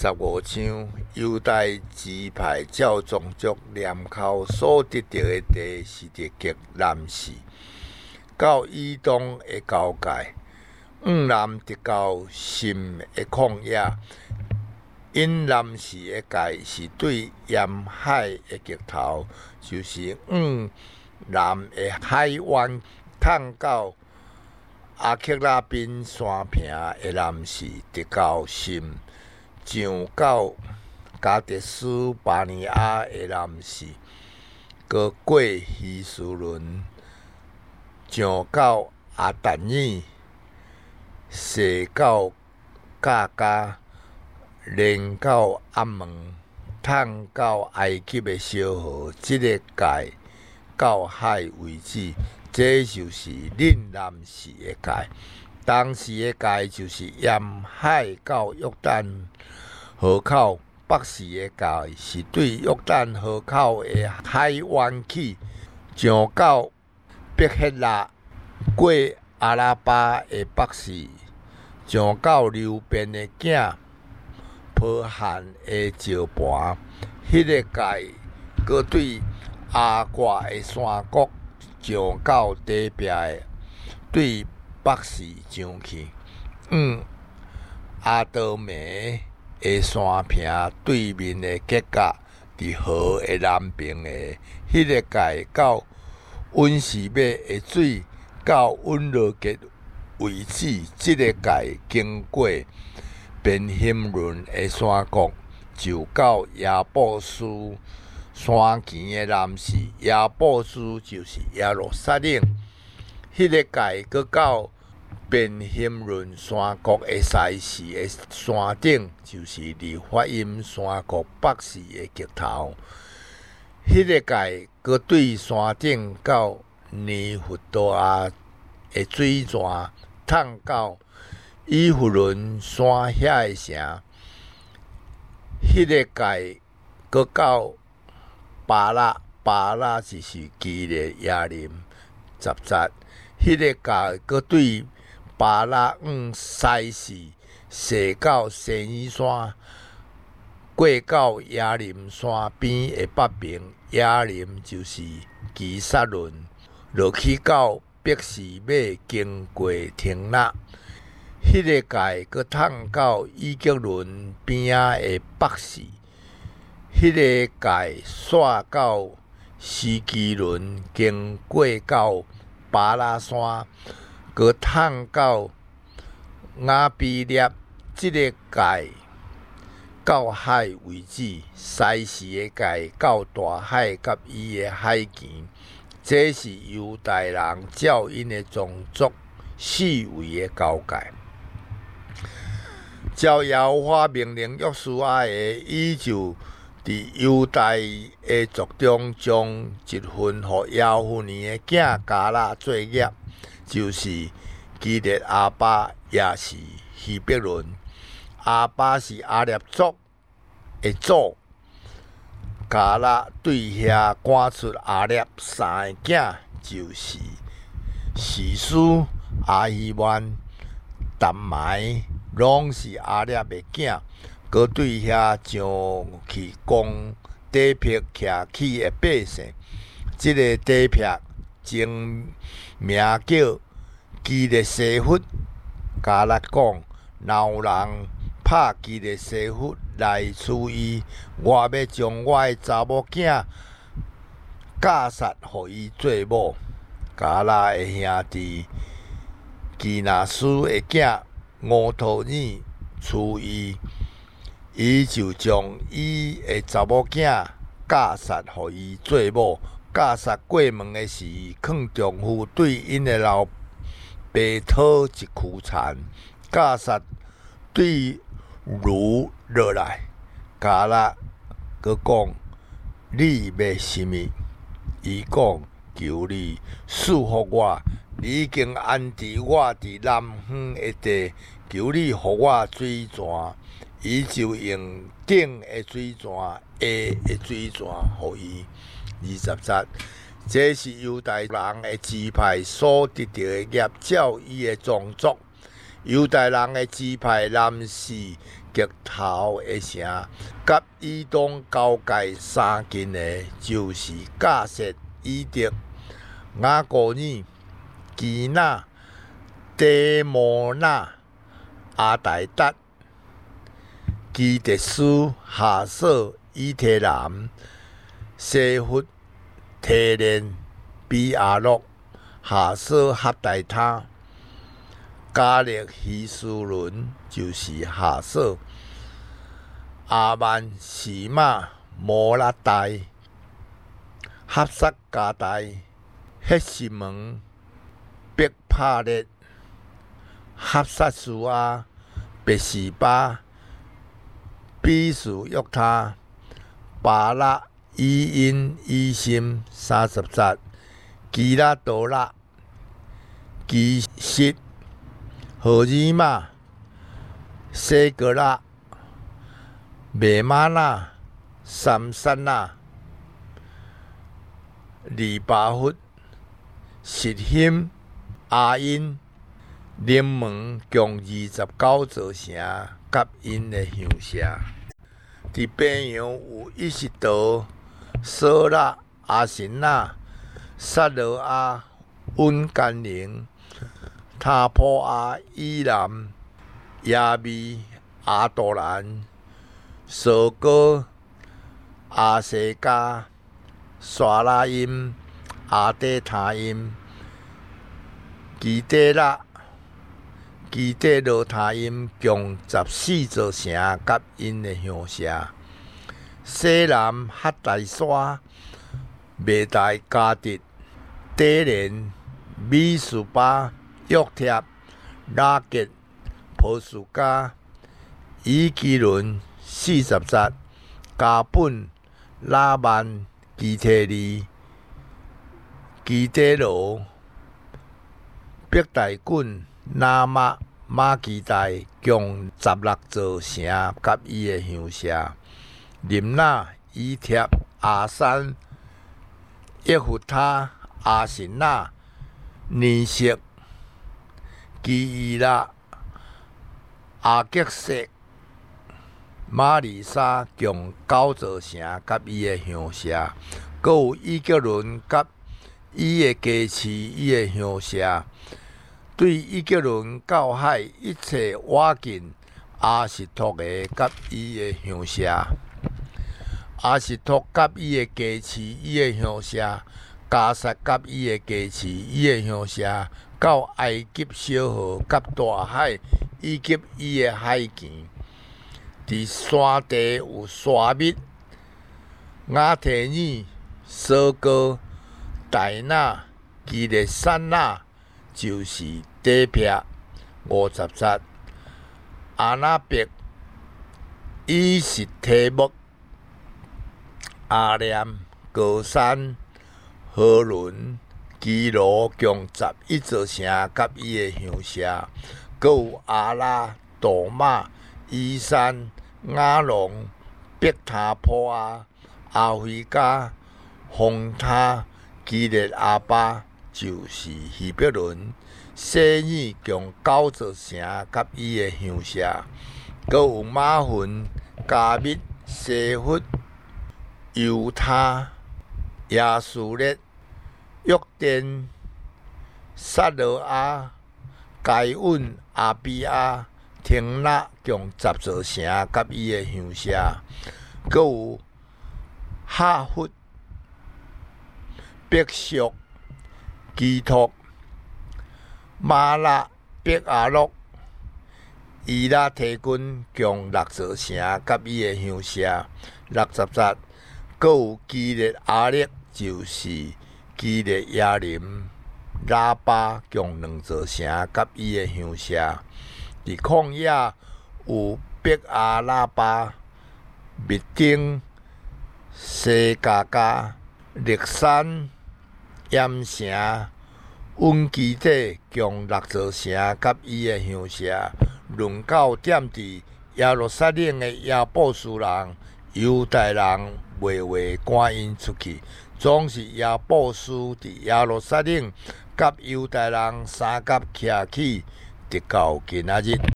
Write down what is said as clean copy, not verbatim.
15章犹大支派照宗族念口所得到的地是伫极南市，到以东的交界，往南直到心的旷野。因南市的界是对沿海的极头，就是往南的海湾，探到阿克拉宾山坪的南市，直到心，上到加德斯巴尼亚的南市，过希斯伦，上到阿但尔，西到加加，连到阿门，探到埃及的小河，这个界到海为止，这就是恁南市的界。当时的界就是沿海到约旦河口，北市的界是对约旦河口的海湾起，上到伯克拉，过阿拉巴的北市，上到流便的囝波罕的石盘，迄个界搁对阿挂的山谷，上到底壁的对北市上去，阿多梅的山坪对面的结角，伫河的南边的迄个界到温士马的水到温罗结为止，这个界经过便希伦的山谷，就到亚布斯山墘的南市。亚布斯就是耶路撒冷，迄个界搁到便希伦山谷的西市的山顶，就是利法因山谷北市的极头。迄个界搁对山顶到尼弗多亚的水泉，探到以弗伦山遐的城。迄个界搁到巴拉就是基列亚林十节。迄个界搁对巴拉往西市，西到西尼山，过到亚林山边的北边。亚林就是基撒伦，落去到伯示马，经过亭纳。迄个界搁探到以吉伦边仔的北市，迄个界煞到西基伦，经过到巴拉山，搁探到雅比列，这个界到海为止。西市的界到大海甲伊的海墘，这是犹大人照因的宗族四围的交界。照耶和华命令约书亚的，伊就伫犹大的族中将一份予耶夫尼的囝迦勒做业，就是基列阿巴，也是希伯伦。阿巴是阿列族的祖，迦勒对遐赶出阿列三个囝，就是士师、阿希曼、但埋，拢是阿列的囝。搁对遐上去攻底壁徛起的百姓，这个底壁真名叫基列西弗。迦勒讲：若有人拍基列西弗来处伊，我要将我的查某囝嫁杀，予伊做某。迦勒的兄弟基纳斯的囝乌托尔处伊，伊就将伊的查某囝嫁杀，予伊做某。嫁杀过门的时，劝丈夫对因的老爸讨一躯残。嫁杀对如落来，迦勒佮讲：你要甚物？伊讲：求你赐福我。你已经安置我伫南方的地，求你予我水泉。伊就用顶的水泉、下的水泉予伊。20节，这是犹大人的支派所得到的业，照伊的宗族。犹大人的支派南市极头的城，甲以东交界三近的，就是迦涉、以德、雅古尼、基纳、底摩纳、阿代达、基特斯、哈索、以提南、西弗、提连、比亚洛、哈索、哈代他、加勒希斯伦，就是哈索、阿曼、士马、摩拉代、哈萨加代、赫西门、别帕列、哈萨苏阿、别士巴、比苏约他、巴拉、伊因、伊心30节、基拉多拉、基什、荷尔玛、西格拉、麦玛纳、三山纳、利巴弗、实欣、阿因、联盟共29座城，甲因的乡舍。伫边洋有伊什多、索拉、阿什纳、萨罗阿、温甘宁、塔普阿、伊南、亚米、阿杜兰、索哥、阿西加、沙拉因、阿底塔因、基底拉、基底罗塔因共14座城，甲因的乡舍。西南哈大沙、麦大加特、底连、米苏巴、约帖、拉吉、普苏加、伊基伦40节、加本、拉曼、基提利、基底罗、北大滚、那马、马基大共16座城，甲伊的乡舍。林纳、以帖、阿山、耶弗他、阿什纳、尼色、基伊拉、阿吉色、马里沙共9座城，甲伊的乡舍。阁有伊吉伦甲伊的家市、伊的乡舍。对伊吉伦到海一切瓦近阿什托的甲伊的乡舍。阿什托甲伊的家市、伊的乡舍，加萨甲伊的家市、伊的乡舍，到埃及小河甲大海，以及伊的海墘。伫山地有沙密、雅提尼、索哥、戴那、基列山那，就是底片50节。阿那别、伊什提木、阿念、高山、荷伦、基罗共11座城，甲伊的乡舍。阁有阿拉、杜马、伊山、雅龙、北塔普阿、阿菲加、丰塔、基列阿巴，就是希伯伦。西尼共9座城，甲伊的乡舍。阁有马芬、加密、西弗、犹他、亚苏列、约甸、撒罗阿、该稳、阿比亚、廷纳共10座城，甲伊的乡舍。阁有哈弗、北属、基托、马拉、北阿洛、伊拉提军共6座城，甲伊的乡舍。60节。阁有基列阿列，就是基列亚林、拉巴共2座城，甲伊的乡舍。伫旷野有北阿拉巴、密丁、西加加、历山、盐城、温基底共6座城，甲伊的乡舍。论到踮伫耶路撒冷的亚布斯人、犹太人袂话赶因出去，总是亚布斯伫耶路撒冷甲犹太人三甲徛起，直到今仔日。